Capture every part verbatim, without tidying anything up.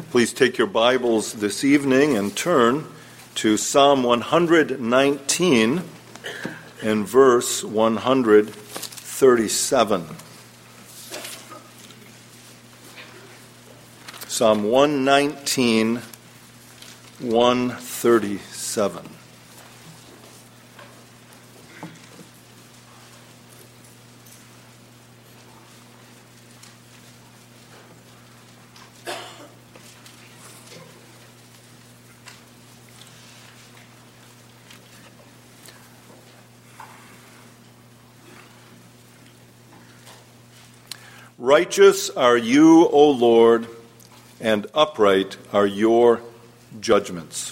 Please take your Bibles this evening and turn to Psalm one nineteen and verse one thirty-seven. Psalm one nineteen, one thirty-seven. Righteous are you, O Lord, and upright are your judgments.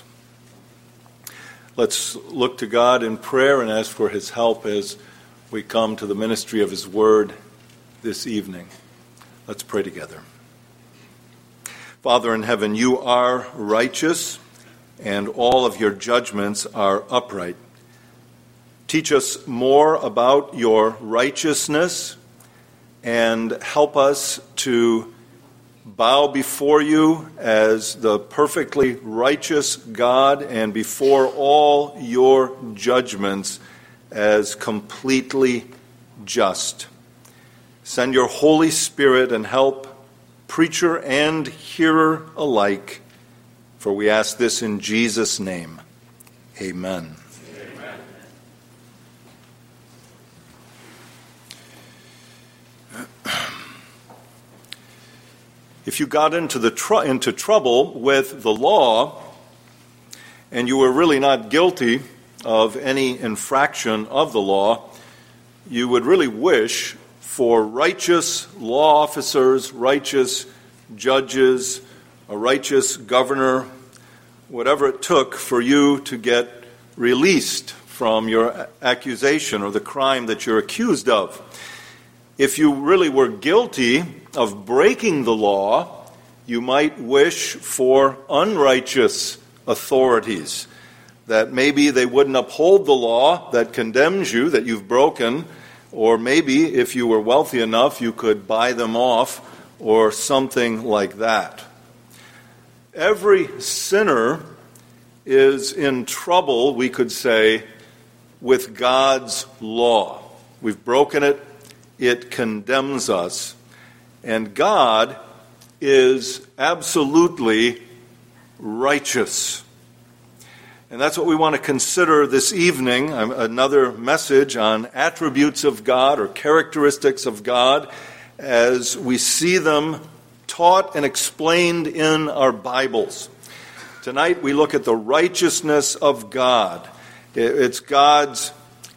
Let's look to God in prayer and ask for His help as we come to the ministry of His Word this evening. Let's pray together. Father in heaven, you are righteous, and all of your judgments are upright. Teach us more about your righteousness, and help us to bow before you as the perfectly righteous God and before all your judgments as completely just. Send your Holy Spirit and help preacher and hearer alike, for we ask this in Jesus' name. Amen. If you got into the tr- into trouble with the law and you were really not guilty of any infraction of the law, you would really wish for righteous law officers, righteous judges, a righteous governor, whatever it took for you to get released from your accusation or the crime that you're accused of. If you really were guilty of breaking the law, you might wish for unrighteous authorities, that maybe they wouldn't uphold the law that condemns you, that you've broken, or maybe if you were wealthy enough, you could buy them off, or something like that. Every sinner is in trouble, we could say, with God's law. We've broken it. It condemns us. And God is absolutely righteous. And that's what we want to consider this evening, another message on attributes of God or characteristics of God as we see them taught and explained in our Bibles. Tonight we look at the righteousness of God. It's God's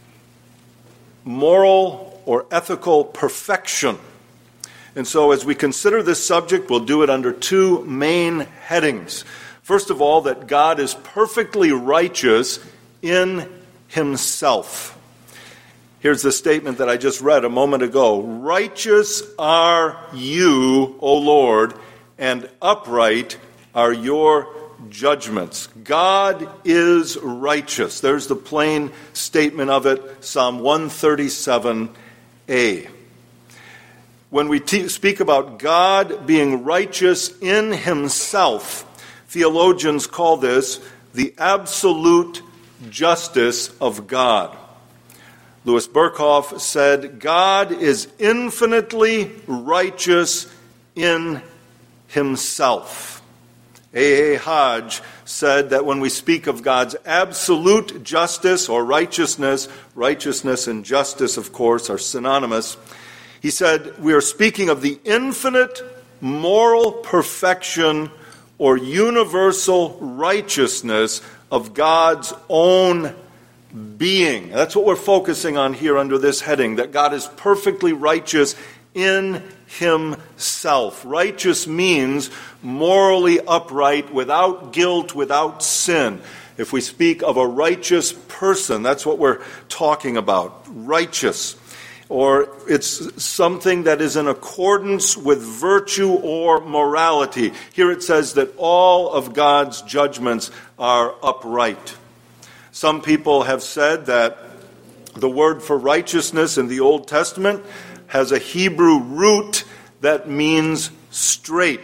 moral or ethical perfection. And so as we consider this subject, we'll do it under two main headings. First of all, that God is perfectly righteous in himself. Here's the statement that I just read a moment ago. Righteous are you, O Lord, and upright are your judgments. God is righteous. There's the plain statement of it, Psalm one thirty-seven A. When we te- speak about God being righteous in himself, theologians call this the absolute justice of God. Louis Berkhoff said, God is infinitely righteous in himself. A A. Hodge said that when we speak of God's absolute justice or righteousness, righteousness and justice, of course, are synonymous. He said, we are speaking of the infinite moral perfection or universal righteousness of God's own being. That's what we're focusing on here under this heading, that God is perfectly righteous in himself. Righteous means morally upright, without guilt, without sin. If we speak of a righteous person, that's what we're talking about, righteous. Or it's something that is in accordance with virtue or morality. Here it says that all of God's judgments are upright. Some people have said that the word for righteousness in the Old Testament has a Hebrew root that means straight.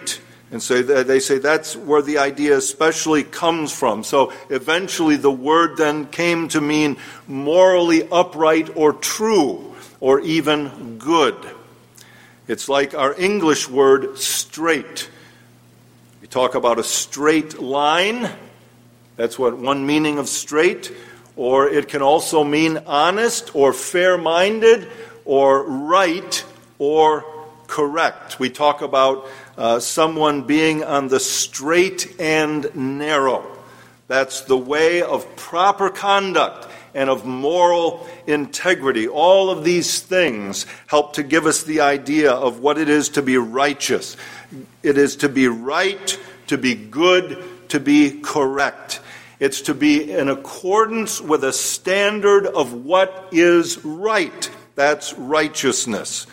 And so they say that's where the idea especially comes from. So eventually the word then came to mean morally upright or true or even good. It's like our English word straight. We talk about a straight line. That's what one meaning of straight. Or it can also mean honest or fair-minded or right or correct. We talk about uh, someone being on the straight and narrow. That's the way of proper conduct and of moral integrity. All of these things help to give us the idea of what it is to be righteous. It is to be right, to be good, to be correct. It's to be in accordance with a standard of what is right. That's righteousness.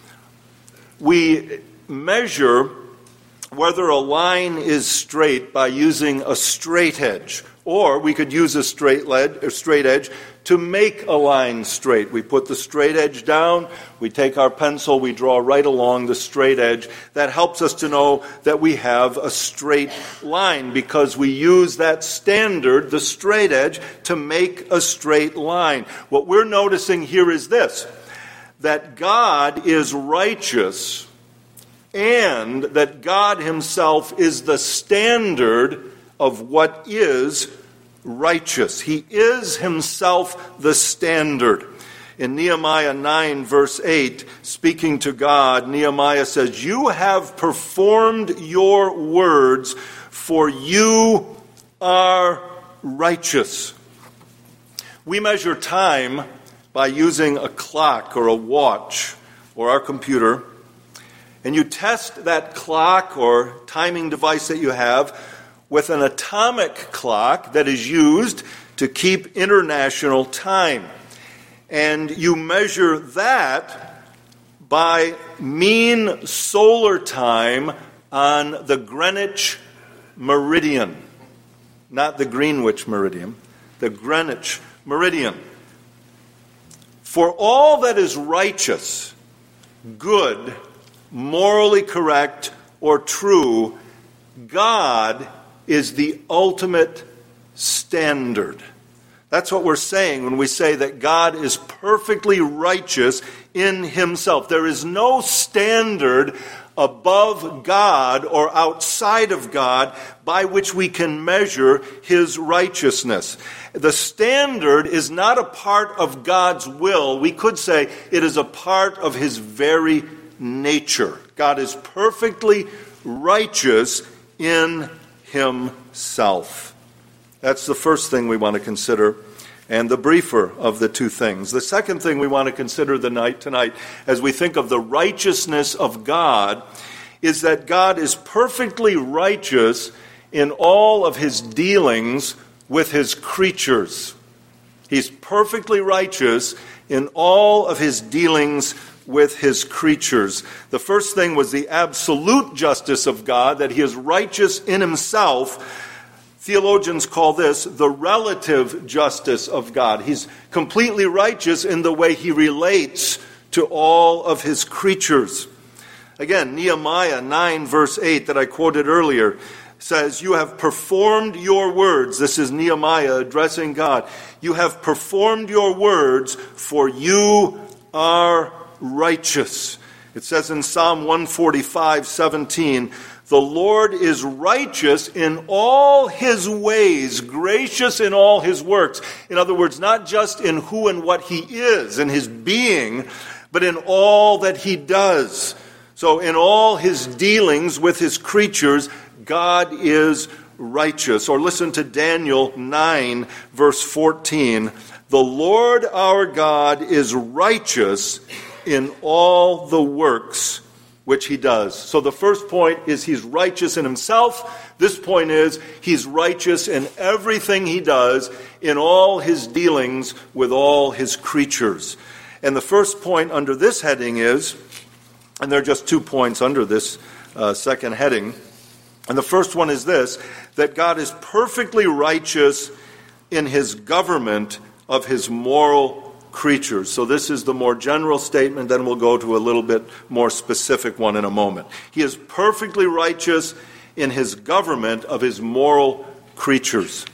We measure whether a line is straight by using a straight edge, or we could use a straight lead, a straight edge to make a line straight. We put the straight edge down, we take our pencil, we draw right along the straight edge. That helps us to know that we have a straight line because we use that standard, the straight edge, to make a straight line. What we're noticing here is this, that God is righteous and that God himself is the standard of what is righteous. He is himself the standard. In Nehemiah nine, verse eight, speaking to God, Nehemiah says, "You have performed your words, for you are righteous." We measure time by using a clock or a watch or our computer, and you test that clock or timing device that you have with an atomic clock that is used to keep international time. And you measure that by mean solar time on the Greenwich meridian. Not the Greenwich meridian, the Greenwich meridian. For all that is righteous, good, morally correct, or true, God is the ultimate standard. That's what we're saying when we say that God is perfectly righteous in himself. There is no standard above God or outside of God by which we can measure his righteousness. The standard is not a part of God's will. We could say it is a part of his very nature. God is perfectly righteous in himself. That's the first thing we want to consider, and the briefer of the two things. The second thing we want to consider the night tonight as we think of the righteousness of God is that God is perfectly righteous in all of his dealings with his creatures. He's perfectly righteous in all of his dealings with his creatures. The first thing was the absolute justice of God, that he is righteous in himself. Theologians call this the relative justice of God. He's completely righteous in the way he relates to all of his creatures. Again, Nehemiah nine, verse eight that I quoted earlier says, "You have performed your words." This is Nehemiah addressing God. "You have performed your words, for you are righteous." It says in Psalm one forty-five, seventeen, "The Lord is righteous in all his ways, gracious in all his works." In other words, not just in who and what he is, in his being, but in all that he does. So in all his dealings with his creatures, God is righteous. Or listen to Daniel nine, verse fourteen. "The Lord our God is righteous in all the works which he does." So the first point is he's righteous in himself. This point is he's righteous in everything he does, in all his dealings with all his creatures. And the first point under this heading is, and there are just two points under this uh, second heading, and the first one is this, that God is perfectly righteous in his government of his moral creatures. So this is the more general statement, then we'll go to a little bit more specific one in a moment. He is perfectly righteous in his government of his moral creatures.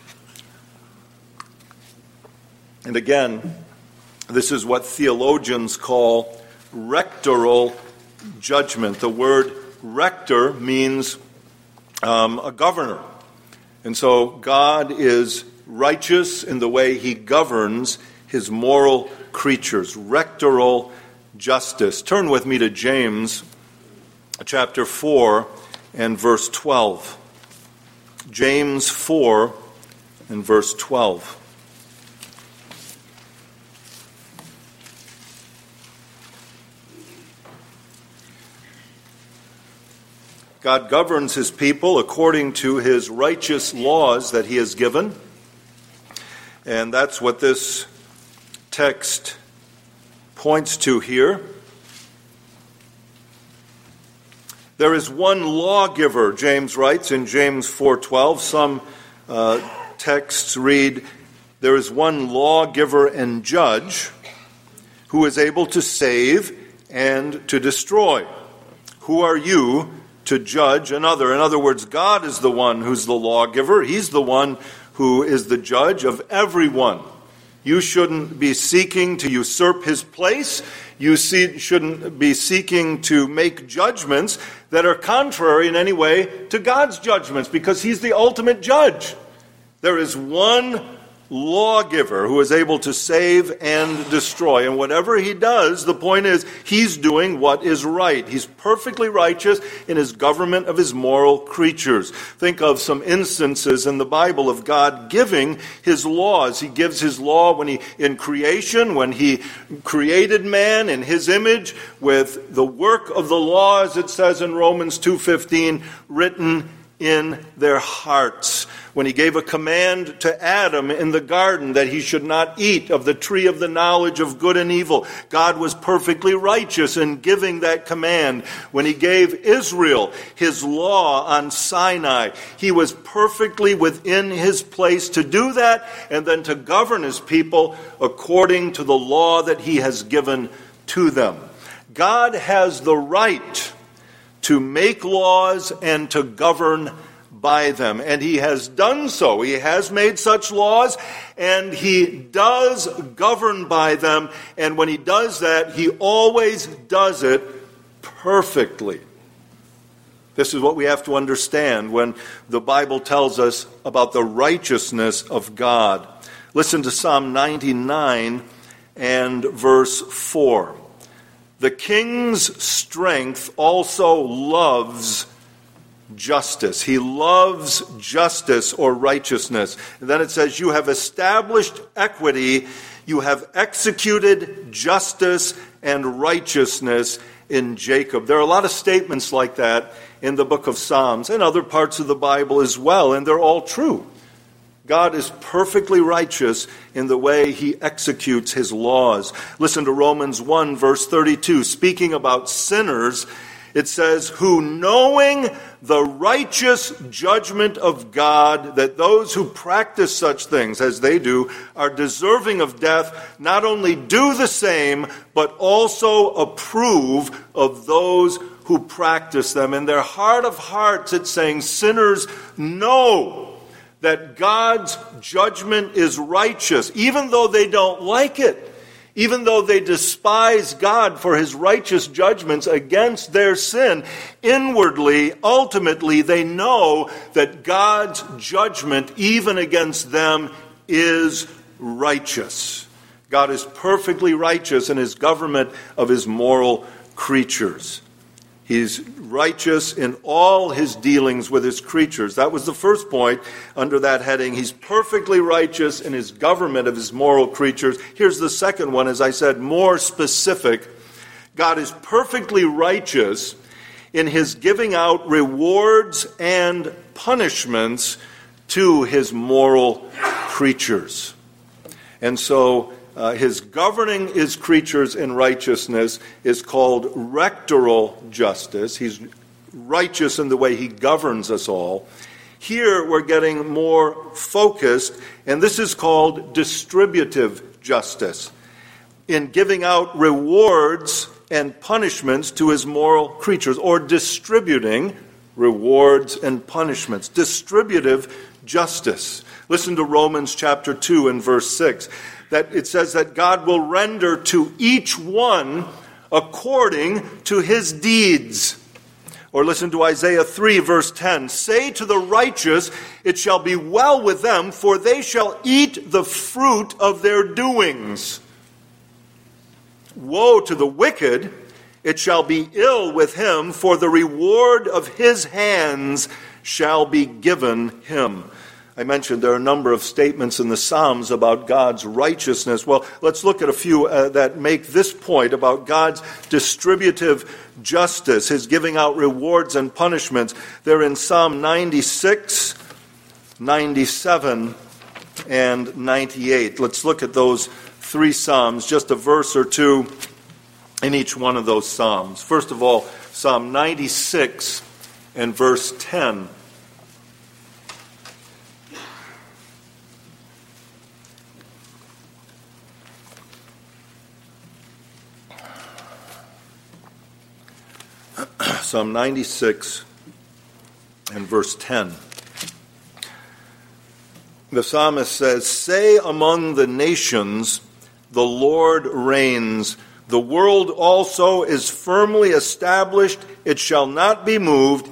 And again, this is what theologians call rectoral judgment. The word rector means um, a governor. And so God is righteous in the way he governs his moral creatures. Rectoral justice. Turn with me to James chapter four and verse twelve. James four and verse twelve. God governs his people according to his righteous laws that he has given. And that's what this text points to here. There is one lawgiver, James writes in James four twelve. Some uh, texts read, there is one lawgiver and judge who is able to save and to destroy. Who are you to judge another? In other words, God is the one who's the lawgiver. He's the one who is the judge of everyone. You shouldn't be seeking to usurp his place. You see, shouldn't be seeking to make judgments that are contrary in any way to God's judgments, because he's the ultimate judge. There is one lawgiver who is able to save and destroy. And whatever he does, the point is, he's doing what is right. He's perfectly righteous in his government of his moral creatures. Think of some instances in the Bible of God giving his laws. He gives his law when he, in creation, when he created man in his image, with the work of the law, as it says in Romans two fifteen, written in their hearts. When he gave a command to Adam in the garden that he should not eat of the tree of the knowledge of good and evil, God was perfectly righteous in giving that command. When he gave Israel his law on Sinai, he was perfectly within his place to do that and then to govern his people according to the law that he has given to them. God has the right to make laws and to govern by them. And he has done so. He has made such laws, and he does govern by them. And when he does that, he always does it perfectly. This is what we have to understand when the Bible tells us about the righteousness of God. Listen to Psalm ninety-nine and verse four. The king's strength also loves justice. He loves justice or righteousness. And then it says, you have established equity, you have executed justice and righteousness in Jacob. There are a lot of statements like that in the book of Psalms and other parts of the Bible as well, and they're all true. God is perfectly righteous in the way he executes his laws. Listen to Romans one, verse thirty-two. Speaking about sinners, it says, who knowing the righteous judgment of God, that those who practice such things as they do are deserving of death, not only do the same, but also approve of those who practice them. In their heart of hearts, it's saying sinners know that God's judgment is righteous, even though they don't like it. Even though they despise God for his righteous judgments against their sin, inwardly, ultimately, they know that God's judgment, even against them, is righteous. God is perfectly righteous in his government of his moral creatures. He's righteous in all his dealings with his creatures. That was the first point under that heading. He's perfectly righteous in his government of his moral creatures. Here's the second one, as I said, more specific. God is perfectly righteous in his giving out rewards and punishments to his moral creatures. And so Uh, his governing his creatures in righteousness is called rectoral justice. He's righteous in the way he governs us all. Here we're getting more focused, and this is called distributive justice. in giving out rewards and punishments to his moral creatures, or distributing rewards and punishments. Distributive justice. Listen to Romans chapter two and verse six. That it says that God will render to each one according to his deeds. Or listen to Isaiah three, verse ten. Say to the righteous, it shall be well with them, for they shall eat the fruit of their doings. Woe to the wicked, it shall be ill with him, for the reward of his hands shall be given him. I mentioned there are a number of statements in the Psalms about God's righteousness. Well, let's look at a few uh, that make this point about God's distributive justice, his giving out rewards and punishments. They're in Psalm ninety-six, ninety-seven, and ninety-eight. Let's look at those three Psalms, just a verse or two in each one of those Psalms. First of all, Psalm ninety-six and verse ten. Psalm ninety-six and verse ten. The psalmist says, "Say among the nations, the Lord reigns. The world also is firmly established. It shall not be moved.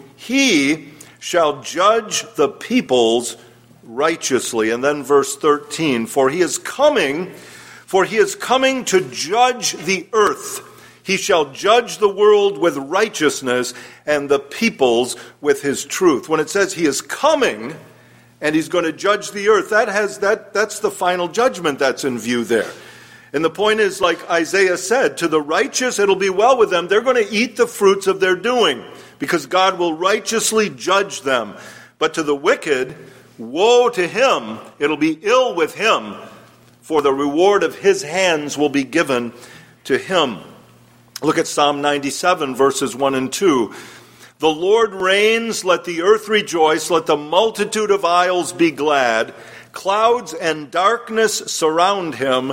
He shall judge the peoples righteously." And then verse thirteen, "For he is coming, for he is coming to judge the earth. He shall judge the world with righteousness and the peoples with his truth." When it says he is coming and he's going to judge the earth, that has that that's the final judgment that's in view there. And the point is, like Isaiah said, to the righteous it'll be well with them. They're going to eat the fruits of their doing because God will righteously judge them. But to the wicked, woe to him, it'll be ill with him, for the reward of his hands will be given to him. Look at Psalm ninety-seven, verses one and two. "The Lord reigns, let the earth rejoice, let the multitude of isles be glad. Clouds and darkness surround him.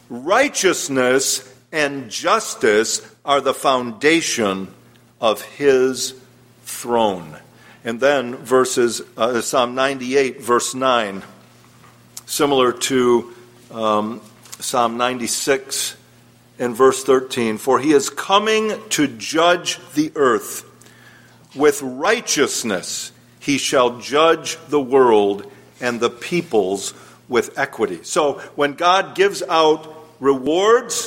Righteousness and justice are the foundation of his throne." And then verses uh, Psalm ninety-eight, verse nine, similar to um, Psalm ninety-six and verse thirteen. "For he is coming to judge the earth. With righteousness he shall judge the world and the peoples with equity." So when God gives out rewards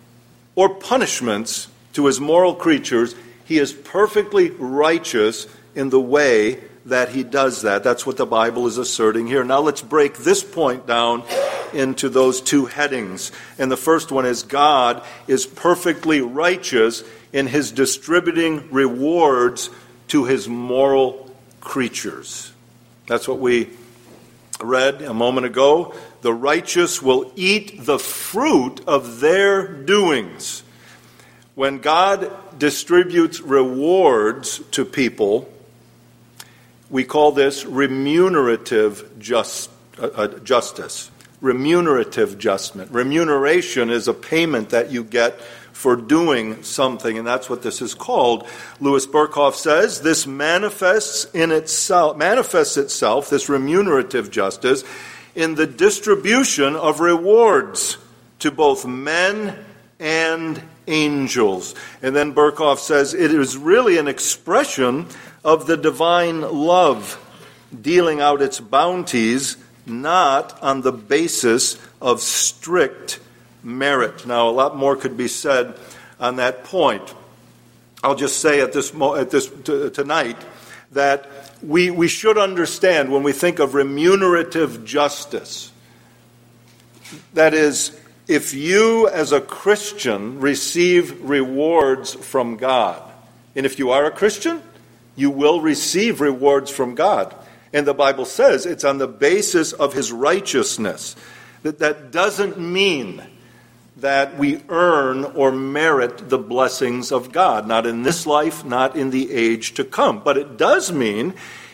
or punishments to his moral creatures, he is perfectly righteous in the way that he does that. That's what the Bible is asserting here. Now let's break this point down into those two headings. And the first one is God is perfectly righteous in his distributing rewards to his moral creatures. That's what we read a moment ago. The righteous will eat the fruit of their doings. When God distributes rewards to people, we call this remunerative just, uh, uh, justice. Remunerative adjustment. Remuneration is a payment that you get for doing something, and that's what this is called. Louis Berkhoff says this manifests in itself, manifests itself, this remunerative justice, in the distribution of rewards to both men and angels. And then Berkhoff says it is really an expression of the divine love, dealing out its bounties not on the basis of strict merit. Now, a lot more could be said on that point. I'll just say at this mo- at this t- tonight that we we should understand when we think of remunerative justice. That is, if you as a Christian receive rewards from God, and if you are a Christian, you will receive rewards from God. And the Bible says it's on the basis of his righteousness. That that doesn't mean that we earn or merit the blessings of God. Not in this life, not in the age to come. But it does mean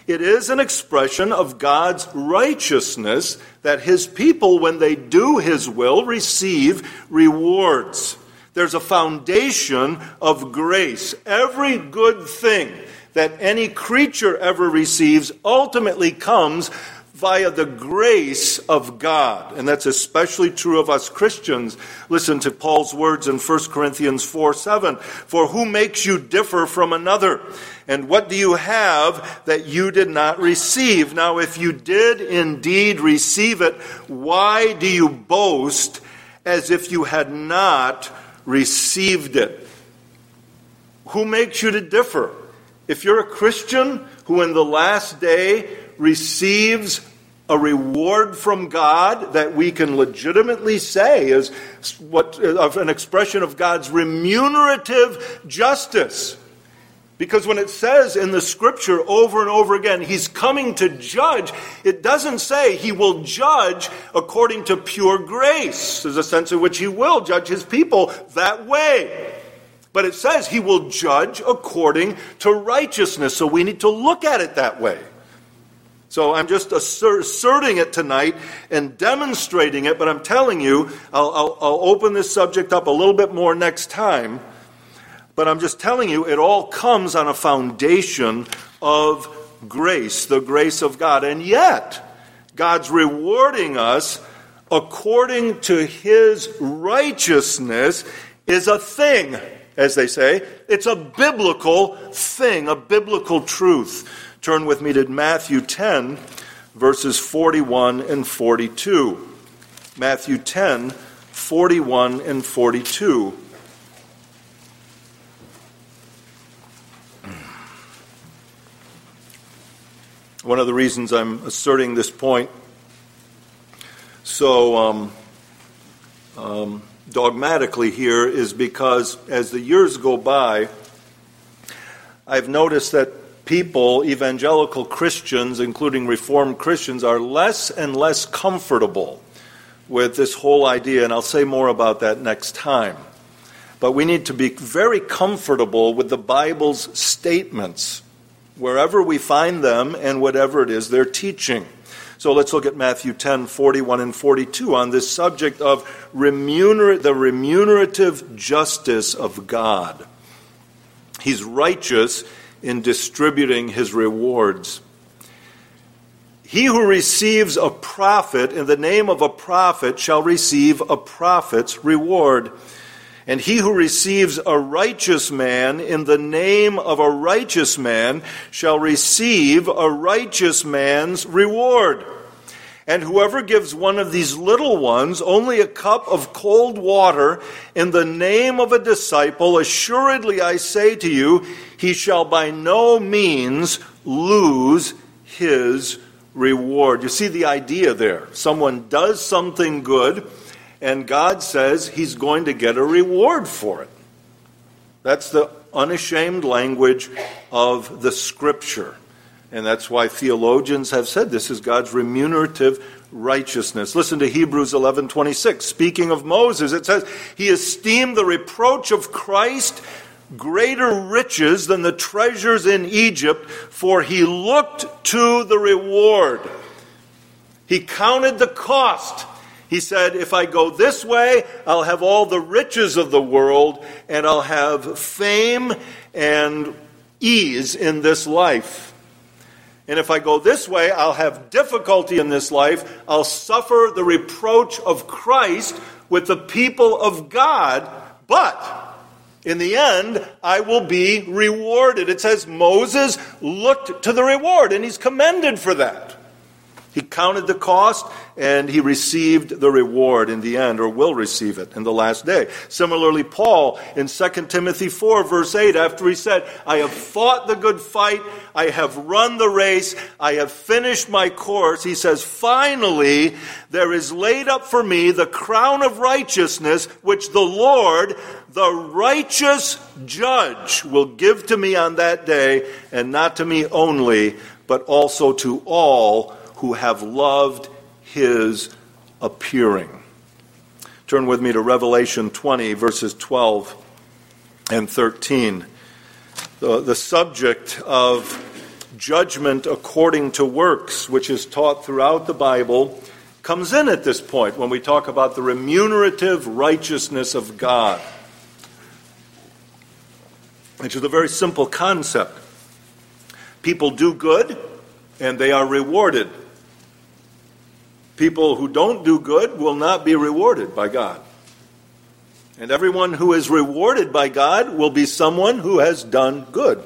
It is an expression of God's righteousness that his people, when they do his will, receive rewards. There's a foundation of grace. Every good thing that any creature ever receives ultimately comes via the grace of God. And that's especially true of us Christians. Listen to Paul's words in First Corinthians four seven. For who makes you differ from another? And what do you have that you did not receive? Now, if you did indeed receive it, why do you boast as if you had not received it? Who makes you to differ? If you're a Christian who in the last day receives a reward from God that we can legitimately say is what of an expression of God's remunerative justice. Because when it says in the Scripture over and over again, he's coming to judge, it doesn't say he will judge according to pure grace. There's a sense in which he will judge his people that way. But it says he will judge according to righteousness. So we need to look at it that way. So I'm just asserting it tonight and demonstrating it, but I'm telling you, I'll, I'll, I'll open this subject up a little bit more next time. But I'm just telling you, it all comes on a foundation of grace, the grace of God. And yet, God's rewarding us according to his righteousness is a thing, as they say. It's a biblical thing, a biblical truth. Turn with me to Matthew ten, verses forty-one and forty-two. Matthew ten, forty-one and forty-two. One of the reasons I'm asserting this point so um, um, dogmatically here is because as the years go by, I've noticed that people, evangelical Christians, including Reformed Christians, are less and less comfortable with this whole idea, and I'll say more about that next time. But we need to be very comfortable with the Bible's statements, wherever we find them and whatever it is they're teaching. So let's look at Matthew ten, forty-one and forty-two on this subject of remuner- the remunerative justice of God. He's righteous in distributing his rewards. He who receives a prophet in the name of a prophet shall receive a prophet's reward. And he who receives a righteous man in the name of a righteous man shall receive a righteous man's reward. And whoever gives one of these little ones only a cup of cold water in the name of a disciple, assuredly I say to you, he shall by no means lose his reward. You see the idea there. Someone does something good, and God says he's going to get a reward for it. That's the unashamed language of the Scripture. And that's why theologians have said this is God's remunerative righteousness. Listen to Hebrews eleven twenty-six. Speaking of Moses, it says, he esteemed the reproach of Christ greater riches than the treasures in Egypt, for he looked to the reward. He counted the cost. He said, if I go this way, I'll have all the riches of the world, and I'll have fame and ease in this life. And if I go this way, I'll have difficulty in this life. I'll suffer the reproach of Christ with the people of God, but in the end, I will be rewarded. It says Moses looked to the reward, and he's commended for that. He counted the cost, and he received the reward in the end, or will receive it in the last day. Similarly, Paul in Second Timothy four, verse eight, after he said, I have fought the good fight, I have run the race, I have finished my course, he says, finally, there is laid up for me the crown of righteousness, which the Lord, the righteous judge, will give to me on that day, and not to me only, but also to all who have loved his appearing. Turn with me to Revelation twenty, verses twelve and thirteen. The, the subject of judgment according to works, which is taught throughout the Bible, comes in at this point when we talk about the remunerative righteousness of God, which is a very simple concept. People do good, and they are rewarded. People who don't do good will not be rewarded by God. And everyone who is rewarded by God will be someone who has done good.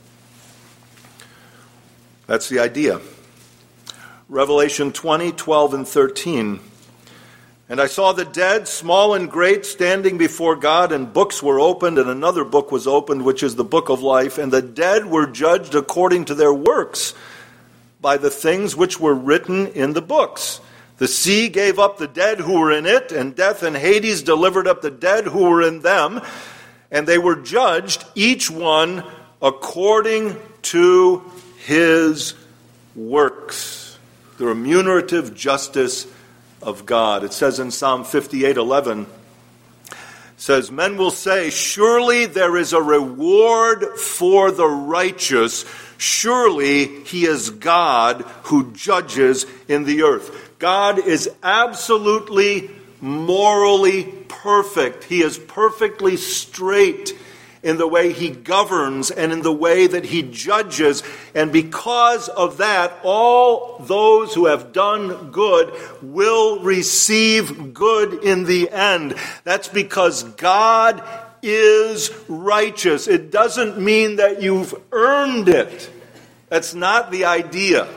That's the idea. Revelation twenty, twelve, and thirteen. And I saw the dead, small and great, standing before God, and books were opened, and another book was opened, which is the book of life. And the dead were judged according to their works by the things which were written in the books. The sea gave up the dead who were in it, and death and Hades delivered up the dead who were in them. And they were judged, each one according to his works. The remunerative justice of God. It says in Psalm fifty-eight eleven, says, men will say, surely there is a reward for the righteous. Surely he is God who judges in the earth. God is absolutely morally perfect. He is perfectly straight in the way he governs and in the way that he judges. And because of that, all those who have done good will receive good in the end. That's because God is righteous. It doesn't mean that you've earned it. That's not the idea.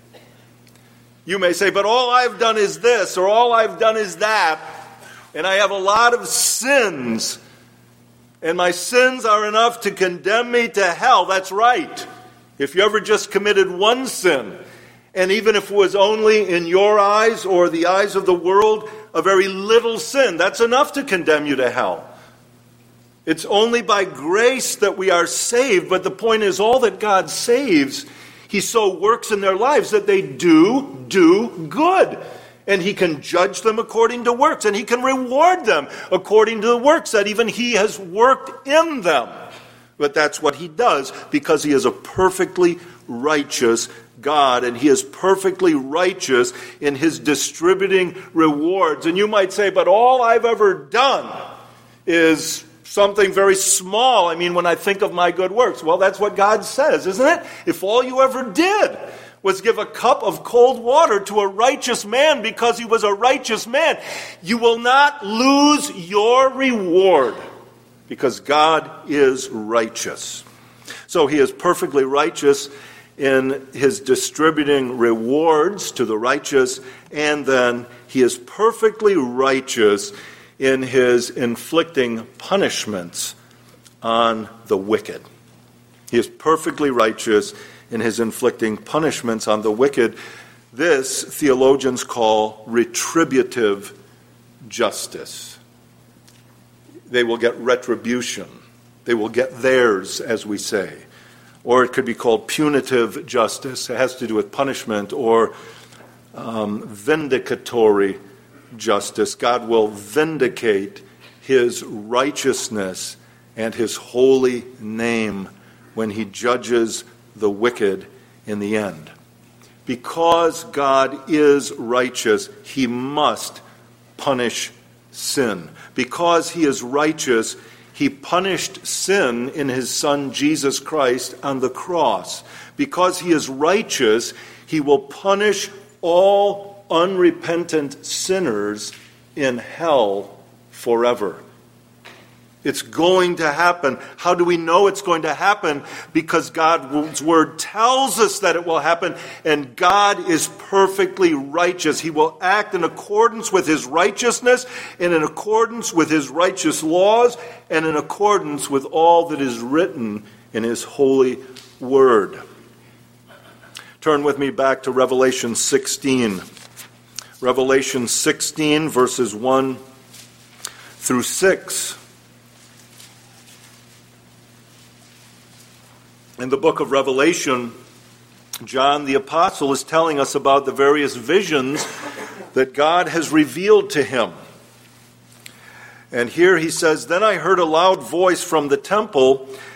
You may say, but all I've done is this, or all I've done is that, and I have a lot of sins, and my sins are enough to condemn me to hell. That's right. If you ever just committed one sin, and even if it was only in your eyes or the eyes of the world, a very little sin, that's enough to condemn you to hell. It's only by grace that we are saved, but the point is, all that God saves, he so works in their lives that they do, do good. And he can judge them according to works. And he can reward them according to the works that even he has worked in them. But that's what he does because he is a perfectly righteous God. And he is perfectly righteous in his distributing rewards. And you might say, but all I've ever done is something very small. I mean, when I think of my good works. Well, that's what God says, isn't it? If all you ever did was give a cup of cold water to a righteous man because he was a righteous man, you will not lose your reward because God is righteous. So he is perfectly righteous in his distributing rewards to the righteous, and then he is perfectly righteous in his inflicting punishments on the wicked. He is perfectly righteous in his inflicting punishments on the wicked. This theologians call retributive justice. They will get retribution. They will get theirs, as we say. Or it could be called punitive justice. It has to do with punishment, or um, vindicatory justice. God will vindicate his righteousness and his holy name when he judges the wicked in the end. Because God is righteous, he must punish sin. Because he is righteous, he punished sin in his Son Jesus Christ on the cross. Because he is righteous, he will punish all unrepentant sinners in hell forever. It's going to happen. How do we know it's going to happen? Because God's word tells us that it will happen, and God is perfectly righteous. He will act in accordance with his righteousness, and in accordance with his righteous laws, and in accordance with all that is written in his holy word. Turn with me back to Revelation sixteen. Revelation sixteen, verses one through six. In the book of Revelation, John the Apostle is telling us about the various visions that God has revealed to him. And here he says, "Then I heard a loud voice from the temple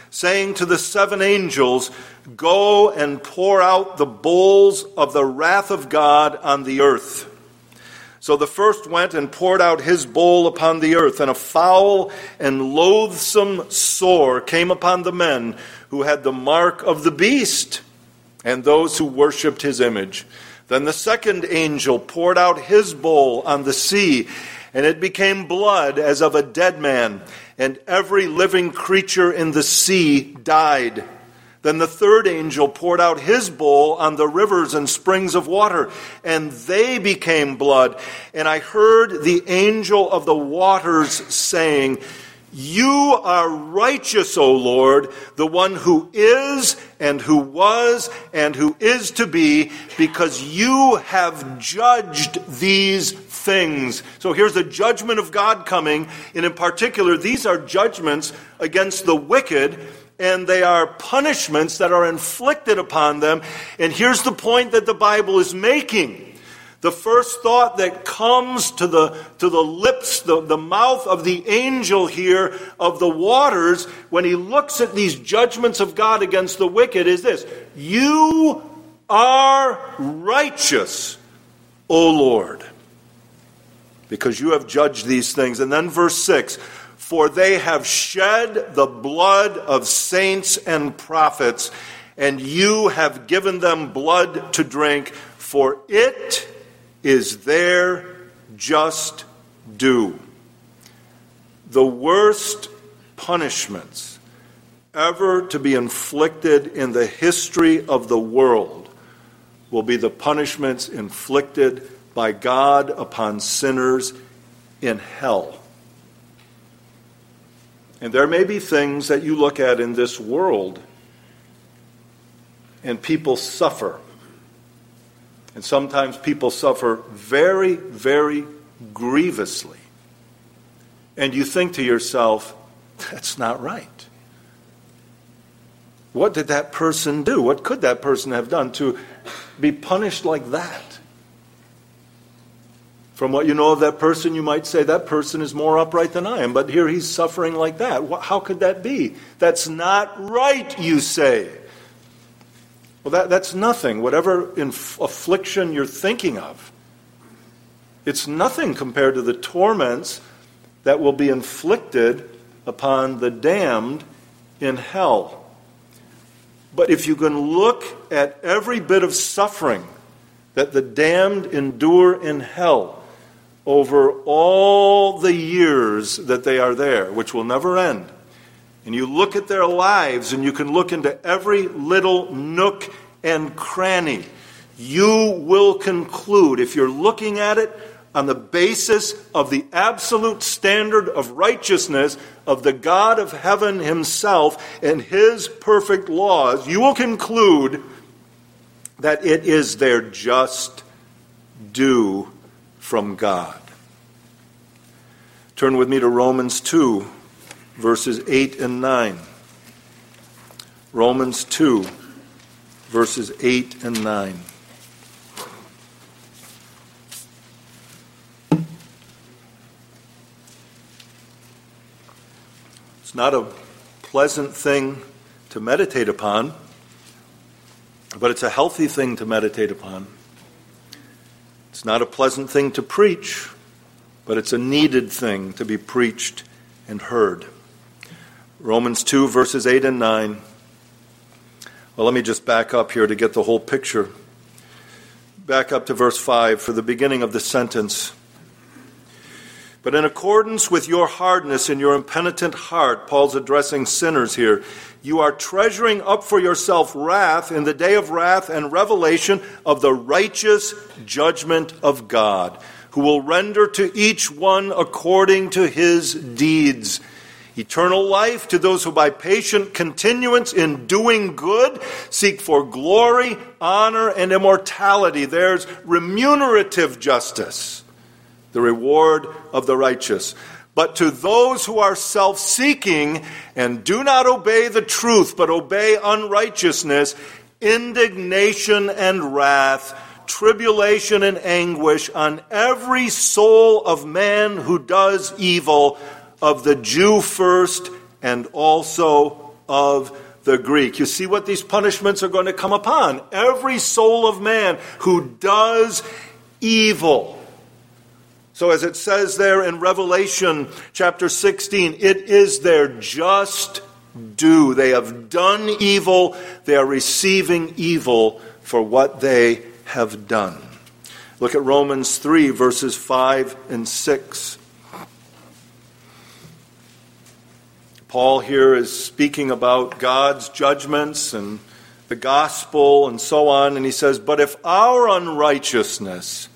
saying to the seven angels, "Go and pour out the bowls of the wrath of God on the earth." So the first went and poured out his bowl upon the earth, and a foul and loathsome sore came upon the men who had the mark of the beast and those who worshipped his image. Then the second angel poured out his bowl on the sea, and it became blood as of a dead man, and every living creature in the sea died. Then the third angel poured out his bowl on the rivers and springs of water, and they became blood. And I heard the angel of the waters saying, "You are righteous, O Lord, the one who is and who was and who is to be, because you have judged these things." So here's the judgment of God coming, and in particular, these are judgments against the wicked, and they are punishments that are inflicted upon them. And here's the point that the Bible is making. The first thought that comes to the, to the lips, the, the mouth of the angel here of the waters, when he looks at these judgments of God against the wicked, is this: "You are righteous, O Lord, because you have judged these things." And then verse six, "For they have shed the blood of saints and prophets, and you have given them blood to drink, for it is their just due." The worst punishments ever to be inflicted in the history of the world will be the punishments inflicted by God upon sinners in hell. And there may be things that you look at in this world and people suffer. And sometimes people suffer very, very grievously. And you think to yourself, that's not right. What did that person do? What could that person have done to be punished like that? From what you know of that person, you might say that person is more upright than I am, but here he's suffering like that. How could that be? That's not right, you say. Well, that, that's nothing. Whatever inf- affliction you're thinking of, it's nothing compared to the torments that will be inflicted upon the damned in hell. But if you can look at every bit of suffering that the damned endure in hell over all the years that they are there, which will never end, and you look at their lives, and you can look into every little nook and cranny, you will conclude, if you're looking at it on the basis of the absolute standard of righteousness of the God of heaven himself and his perfect laws, you will conclude that it is their just due from God. Turn with me to Romans two, verses eight and nine. Romans two, verses eight and nine. It's not a pleasant thing to meditate upon, but it's a healthy thing to meditate upon. It's not a pleasant thing to preach, but it's a needed thing to be preached and heard. Romans two, verses eight and nine. Well, let me just back up here to get the whole picture. Back up to verse five for the beginning of the sentence. "But in accordance with your hardness and your impenitent heart," Paul's addressing sinners here, "you are treasuring up for yourself wrath in the day of wrath and revelation of the righteous judgment of God, who will render to each one according to his deeds. Eternal life to those who by patient continuance in doing good seek for glory, honor, and immortality." There's remunerative justice, the reward of the righteous. "But to those who are self-seeking and do not obey the truth, but obey unrighteousness, indignation and wrath, tribulation and anguish on every soul of man who does evil, of the Jew first and also of the Greek. You see what these punishments are going to come upon? Every soul of man who does evil. So as it says there in Revelation chapter sixteen, it is their just due. They have done evil. They are receiving evil for what they have done. Look at Romans three, verses five and six. Paul here is speaking about God's judgments and the gospel and so on, and he says, "But if our unrighteousness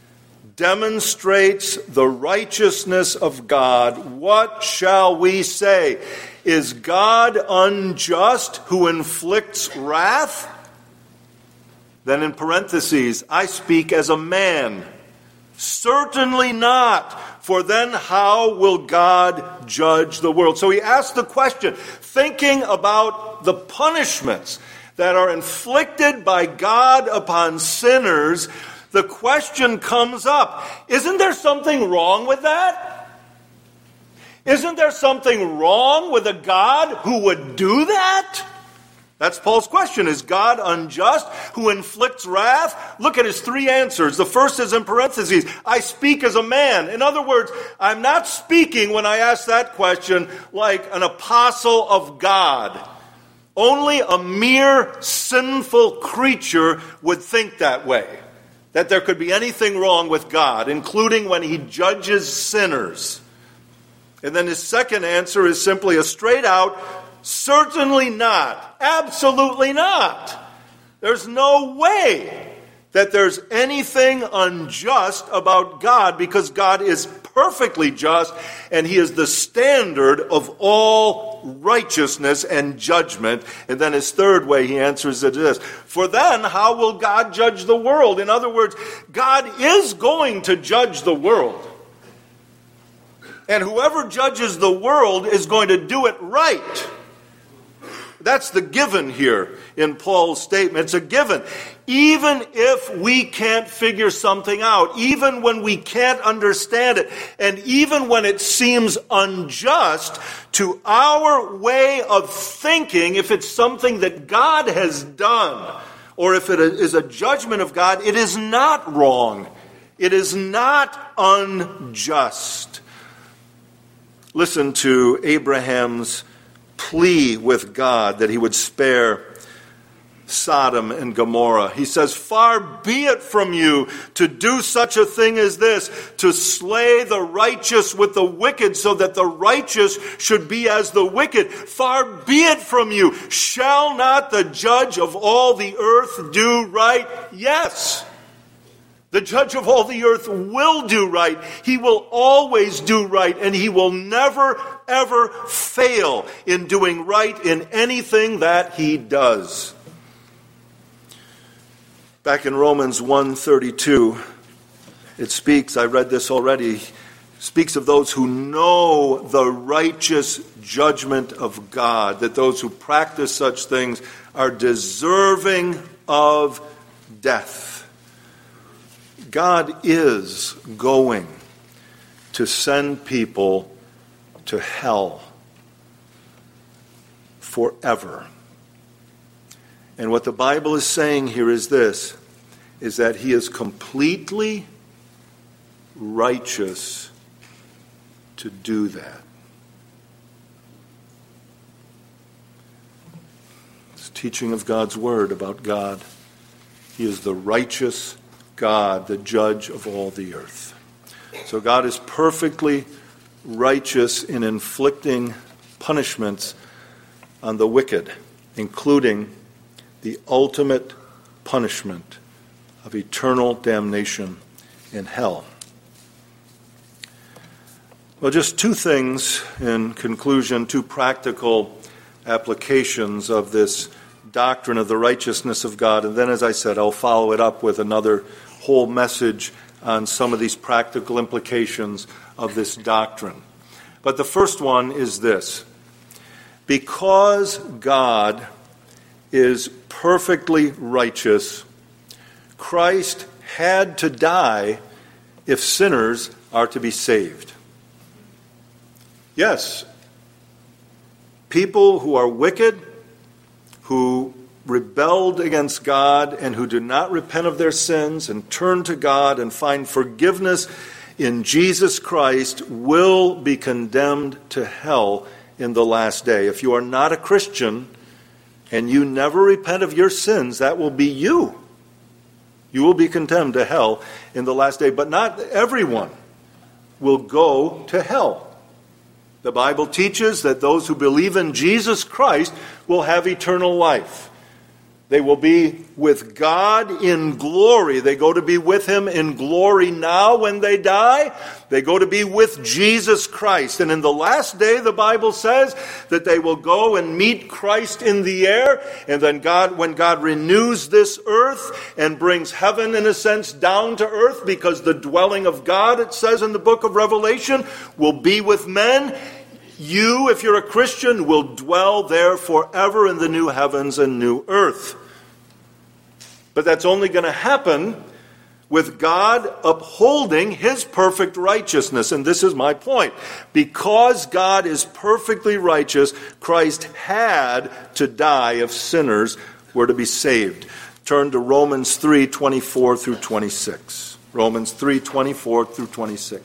demonstrates the righteousness of God, what shall we say? Is God unjust who inflicts wrath?" Then in parentheses, "I speak as a man. Certainly not. For then how will God judge the world?" So he asks the question, thinking about the punishments that are inflicted by God upon sinners, the question comes up, isn't there something wrong with that? Isn't there something wrong with a God who would do that? That's Paul's question. Is God unjust who inflicts wrath? Look at his three answers. The first is in parentheses. "I speak as a man." In other words, I'm not speaking when I ask that question like an apostle of God. Only a mere sinful creature would think that way, that there could be anything wrong with God, including when he judges sinners. And then his second answer is simply a straight out, certainly not. Absolutely not. There's no way that there's anything unjust about God, because God is perfectly just and he is the standard of all righteousness and judgment. And then his third way he answers it is, "For then how will God judge the world?" In other words, God is going to judge the world. And whoever judges the world is going to do it right. That's the given here in Paul's statement. It's a given. Even if we can't figure something out, even when we can't understand it, and even when it seems unjust to our way of thinking, if it's something that God has done, or if it is a judgment of God, it is not wrong. It is not unjust. Listen to Abraham's plea with God that he would spare Sodom and Gomorrah. He says, "Far be it from you to do such a thing as this, to slay the righteous with the wicked, so that the righteous should be as the wicked. Far be it from you. Shall not the judge of all the earth do right?" Yes. The judge of all the earth will do right. He will always do right, and he will never, ever fail in doing right in anything that he does. Back in Romans one thirty-two, it speaks, I read this already, speaks of those who know the righteous judgment of God, that those who practice such things are deserving of death. God is going to send people to hell forever. And what the Bible is saying here is this, is that he is completely righteous to do that. It's teaching of God's word about God. He is the righteous God, the judge of all the earth. So God is perfectly righteous in inflicting punishments on the wicked, including the ultimate punishment of eternal damnation in hell. Well, just two things in conclusion, two practical applications of this doctrine of the righteousness of God. And then, as I said, I'll follow it up with another whole message on some of these practical implications of this doctrine. But the first one is this. Because God is perfectly righteous, Christ had to die if sinners are to be saved. Yes, People who are wicked, who rebelled against God, and who do not repent of their sins and turn to God and find forgiveness in Jesus Christ will be condemned to hell in the last day. If you are not a Christian and you never repent of your sins, that will be you. You will be condemned to hell in the last day. But not everyone will go to hell. The Bible teaches that those who believe in Jesus Christ will have eternal life. They will be with God in glory. They go to be with him in glory now when they die. They go to be with Jesus Christ. And in the last day, the Bible says that they will go and meet Christ in the air. And then God, when God renews this earth and brings heaven, in a sense, down to earth, because the dwelling of God, it says in the book of Revelation, will be with men. You, if you're a Christian, will dwell there forever in the new heavens and new earth. But that's only going to happen with God upholding his perfect righteousness. And this is my point. Because God is perfectly righteous, Christ had to die if sinners were to be saved. Turn to Romans three, twenty-four through twenty-six. Romans three, twenty-four through twenty-six.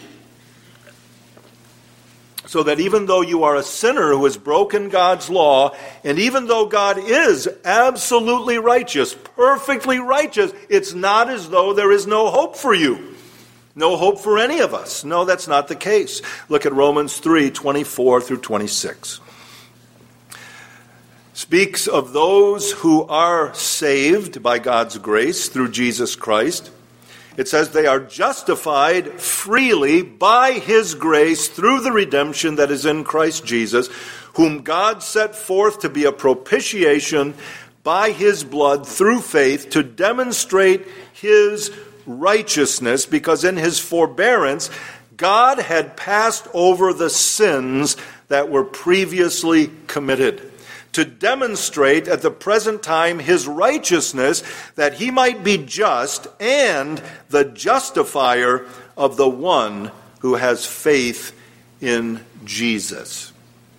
So that even though you are a sinner who has broken God's law, and even though God is absolutely righteous, perfectly righteous, it's not as though there is no hope for you. No hope for any of us. No, that's not the case. Look at Romans three, twenty-four through twenty-six. Speaks of those who are saved by God's grace through Jesus Christ. It says they are justified freely by his grace through the redemption that is in Christ Jesus, whom God set forth to be a propitiation by his blood through faith to demonstrate his righteousness, because in his forbearance God had passed over the sins that were previously committed, to demonstrate at the present time his righteousness, that he might be just and the justifier of the one who has faith in Jesus.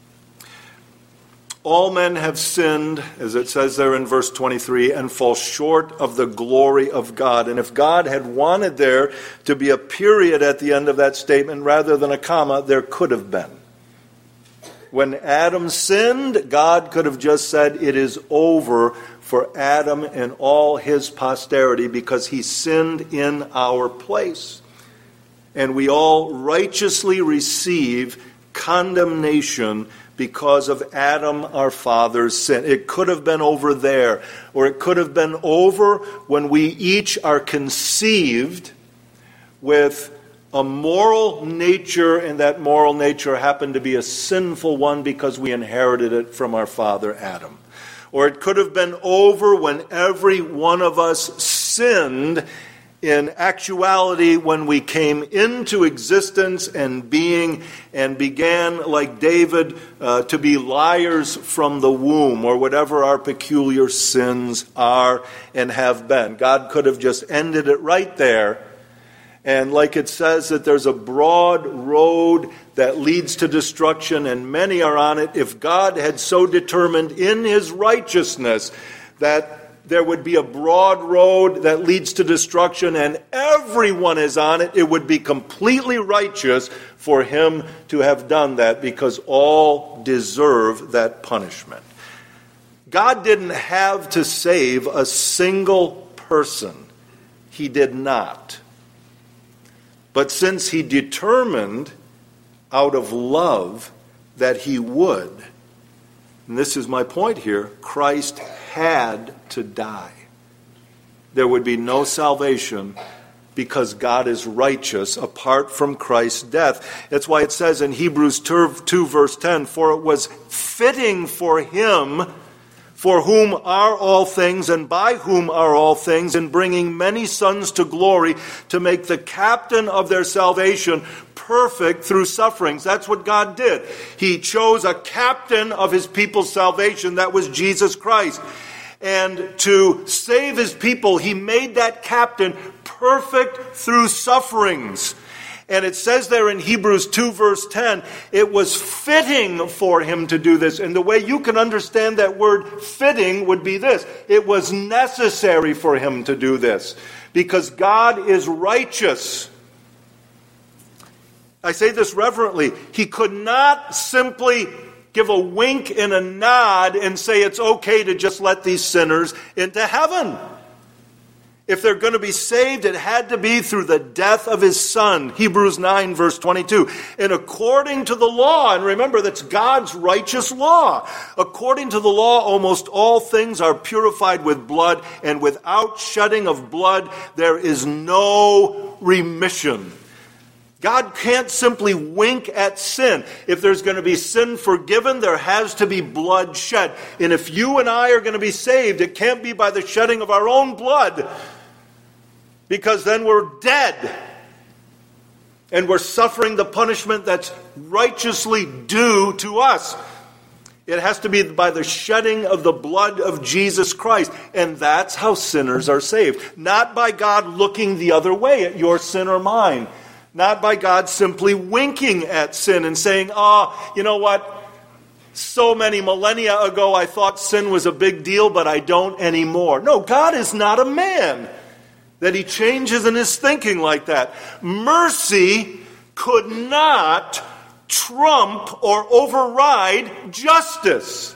All men have sinned, as it says there in verse twenty-three, and fall short of the glory of God. And if God had wanted there to be a period at the end of that statement rather than a comma, there could have been. When Adam sinned, God could have just said, it is over for Adam and all his posterity, because he sinned in our place. And we all righteously receive condemnation because of Adam, our father's sin. It could have been over there, or it could have been over when we each are conceived with a moral nature, and that moral nature happened to be a sinful one because we inherited it from our father Adam. Or it could have been over when every one of us sinned in actuality when we came into existence and being and began, like David, uh, to be liars from the womb, or whatever our peculiar sins are and have been. God could have just ended it right there. And like it says that there's a broad road that leads to destruction, and many are on it. If God had so determined in his righteousness that there would be a broad road that leads to destruction and everyone is on it, it would be completely righteous for him to have done that, because all deserve that punishment. God didn't have to save a single person. He did not. But since he determined out of love that he would, and this is my point here, Christ had to die. There would be no salvation because God is righteous apart from Christ's death. That's why it says in Hebrews two, verse ten, for it was fitting for him, for whom are all things and by whom are all things, in bringing many sons to glory, to make the captain of their salvation perfect through sufferings. That's what God did. He chose a captain of his people's salvation. That was Jesus Christ. And to save his people, he made that captain perfect through sufferings. And it says there in Hebrews two verse ten, it was fitting for him to do this. And the way you can understand that word fitting would be this. It was necessary for him to do this. Because God is righteous. I say this reverently. He could not simply give a wink and a nod and say it's okay to just let these sinners into heaven. If they're going to be saved, it had to be through the death of his Son. Hebrews nine verse twenty-two. And according to the law, and remember that's God's righteous law. According to the law, almost all things are purified with blood, and without shedding of blood, there is no remission. God can't simply wink at sin. If there's going to be sin forgiven, there has to be blood shed. And if you and I are going to be saved, it can't be by the shedding of our own blood. Because then we're dead. And we're suffering the punishment that's righteously due to us. It has to be by the shedding of the blood of Jesus Christ. And that's how sinners are saved. Not by God looking the other way at your sin or mine. Not by God simply winking at sin and saying, oh, you know what? So many millennia ago I thought sin was a big deal, but I don't anymore. No, God is not a man that he changes in his thinking like that. Mercy could not trump or override justice.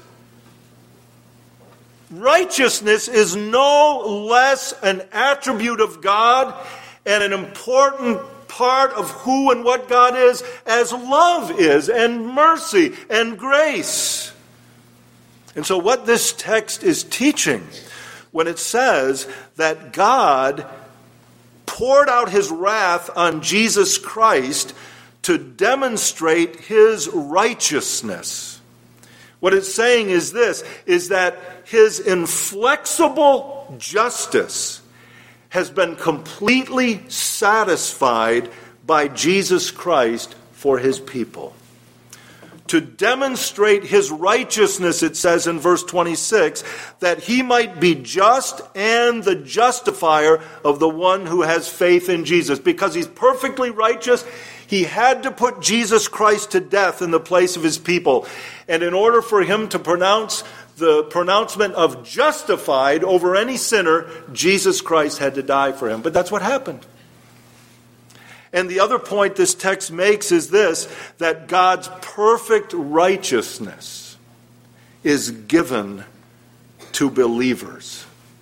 Righteousness is no less an attribute of God and an important part of who and what God is as love is, and mercy and grace. And so what this text is teaching when it says that God poured out his wrath on Jesus Christ to demonstrate his righteousness. What it's saying is this, is that his inflexible justice has been completely satisfied by Jesus Christ for his people. To demonstrate his righteousness, it says in verse twenty-six, that he might be just and the justifier of the one who has faith in Jesus. Because he's perfectly righteous, he had to put Jesus Christ to death in the place of his people. And in order for him to pronounce the pronouncement of justified over any sinner, Jesus Christ had to die for him. But that's what happened. And the other point this text makes is this, that God's perfect righteousness is given to believers.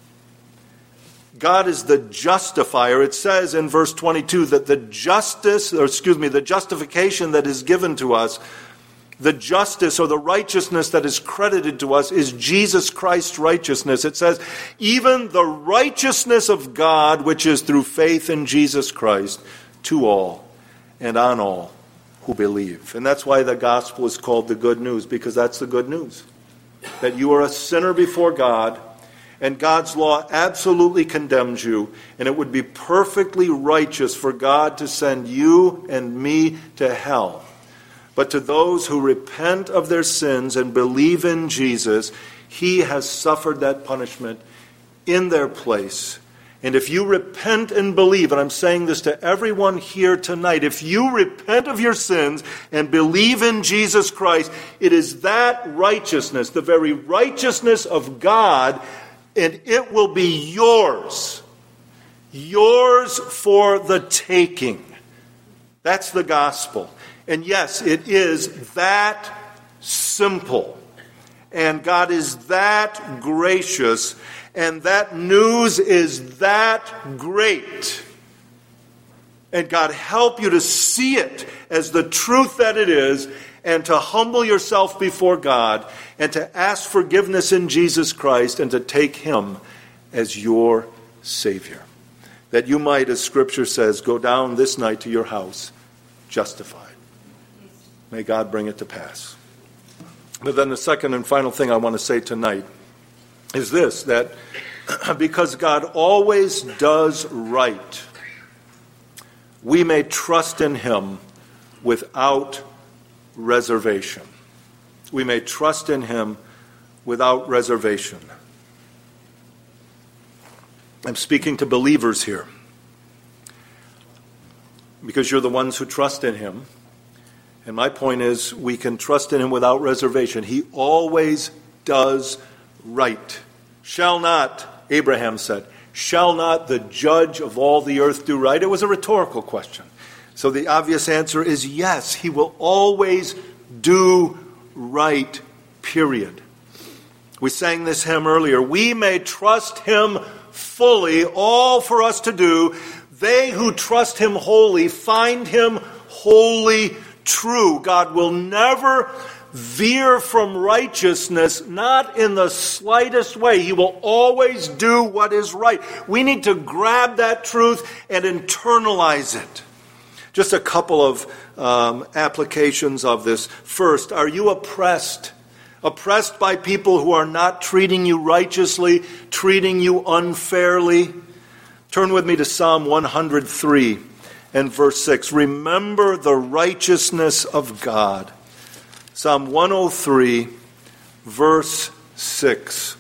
God is the justifier. It says in verse twenty-two that the justice, or excuse me, the justification that is given to us, the justice or the righteousness that is credited to us is Jesus Christ's righteousness. It says, even the righteousness of God, which is through faith in Jesus Christ, to all and on all who believe. And that's why the gospel is called the good news, because that's the good news. That you are a sinner before God, and God's law absolutely condemns you, and it would be perfectly righteous for God to send you and me to hell. But to those who repent of their sins and believe in Jesus, he has suffered that punishment in their place. And if you repent and believe, and I'm saying this to everyone here tonight, if you repent of your sins and believe in Jesus Christ, it is that righteousness, the very righteousness of God, and it will be yours. Yours for the taking. That's the gospel. And yes, it is that simple. And God is that gracious. And that news is that great. And God help you to see it as the truth that it is, and to humble yourself before God, and to ask forgiveness in Jesus Christ, and to take him as your Savior. That you might, as Scripture says, go down this night to your house justified. May God bring it to pass. But then the second and final thing I want to say tonight is this, that because God always does right, we may trust in him without reservation. We may trust in him without reservation. I'm speaking to believers here. because you're the ones who trust in him. And my point is, we can trust in him without reservation. He always does right. Shall not, Abraham said, shall not the judge of all the earth do right? It was a rhetorical question. So the obvious answer is yes, he will always do right, period. We sang this hymn earlier. We may trust him fully, all for us to do. They who trust him wholly find him wholly true. God will never veer from righteousness, not in the slightest way. He will always do what is right. We need to grab that truth and internalize it. Just a couple of um, applications of this. First, are you oppressed? Oppressed by people who are not treating you righteously, treating you unfairly? Turn with me to Psalm one hundred three and verse six. Remember the righteousness of God. Psalm one oh three, verse six.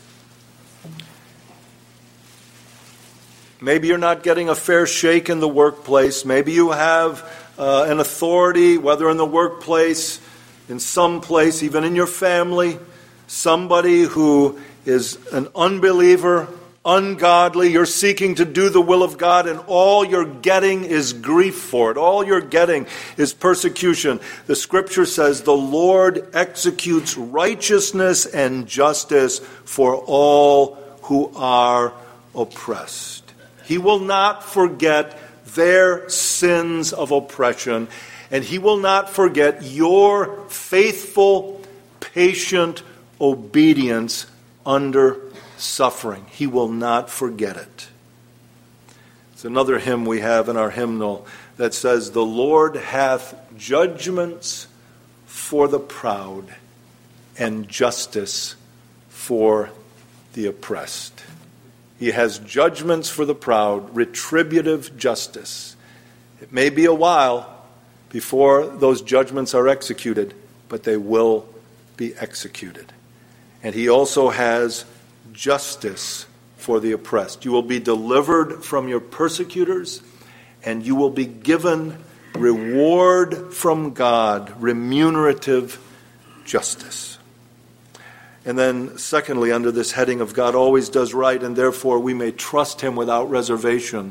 Maybe you're not getting a fair shake in the workplace. Maybe you have uh, an authority, whether in the workplace, in some place, even in your family, somebody who is an unbeliever, ungodly. You're seeking to do the will of God, and all you're getting is grief for it. All you're getting is persecution. The scripture says the Lord executes righteousness and justice for all who are oppressed. He will not forget their sins of oppression, and he will not forget your faithful, patient obedience under suffering. He will not forget it. It's another hymn we have in our hymnal that says, the Lord hath judgments for the proud and justice for the oppressed. He has judgments for the proud, retributive justice. It may be a while before those judgments are executed, but they will be executed. And he also has justice for the oppressed. You will be delivered from your persecutors, and you will be given reward from God, remunerative justice. And then, secondly, under this heading of God always does right, and therefore we may trust him without reservation,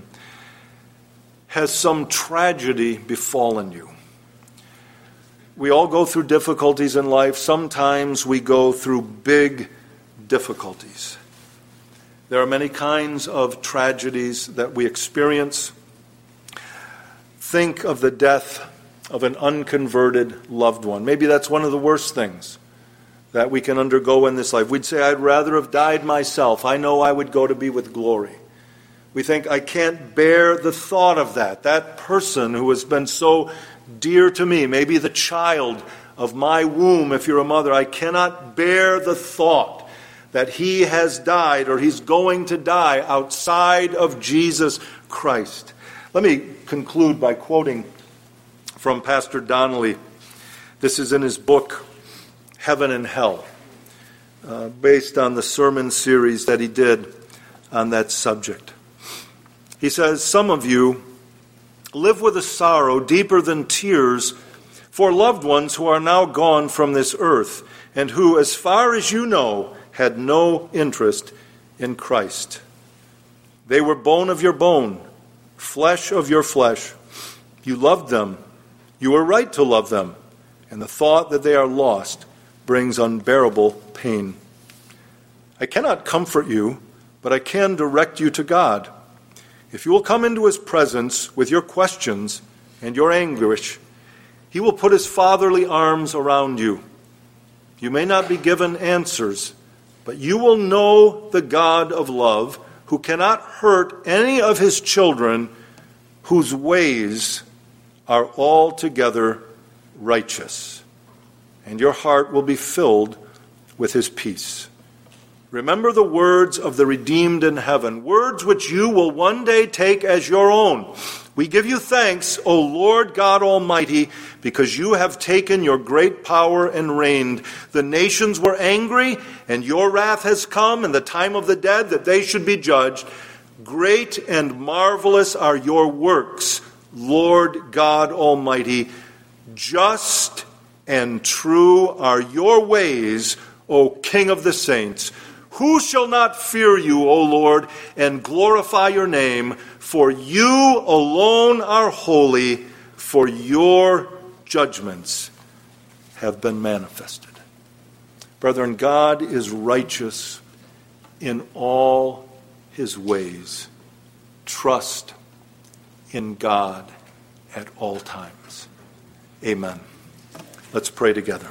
has some tragedy befallen you? We all go through difficulties in life. Sometimes we go through big difficulties. There are many kinds of tragedies that we experience. Think of the death of an unconverted loved one. Maybe that's one of the worst things that we can undergo in this life. We'd say, I'd rather have died myself. I know I would go to be with glory. We think, I can't bear the thought of that. That person who has been so dear to me, maybe the child of my womb, if you're a mother, I cannot bear the thought that he has died or he's going to die outside of Jesus Christ. Let me conclude by quoting from Pastor Donnelly. This is in his book, Heaven and Hell, uh, based on the sermon series that he did on that subject. He says, some of you live with a sorrow deeper than tears for loved ones who are now gone from this earth and who, as far as you know, had no interest in Christ. They were bone of your bone, flesh of your flesh. You loved them. You were right to love them. And the thought that they are lost brings unbearable pain. I cannot comfort you, but I can direct you to God. If you will come into his presence with your questions and your anguish, he will put his fatherly arms around you. You may not be given answers, but you will know the God of love who cannot hurt any of his children, whose ways are altogether righteous. And your heart will be filled with his peace. Remember the words of the redeemed in heaven, words which you will one day take as your own. We give you thanks, O Lord God Almighty, because you have taken your great power and reigned. The nations were angry, and your wrath has come in the time of the dead, that they should be judged. Great and marvelous are your works, Lord God Almighty, just and true are your ways, O King of the saints. Who shall not fear you, O Lord, and glorify your name? For you alone are holy, for your judgments have been manifested. Brethren, God is righteous in all his ways. Trust in God at all times. Amen. Let's pray together.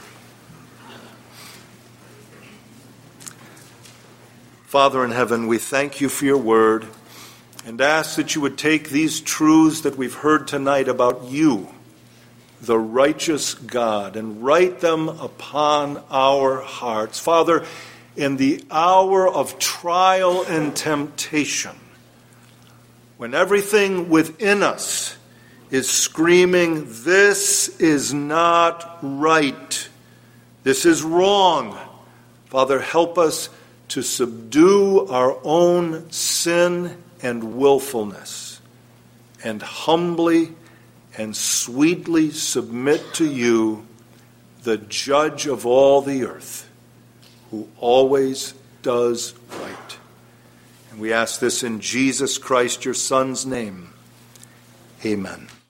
Father in heaven, we thank you for your word and ask that you would take these truths that we've heard tonight about you, the righteous God, and write them upon our hearts. Father, in the hour of trial and temptation, when everything within us is screaming, this is not right, this is wrong, Father, help us to subdue our own sin and willfulness, and humbly and sweetly submit to you, the judge of all the earth, who always does right. And we ask this in Jesus Christ, your Son's name. Amen.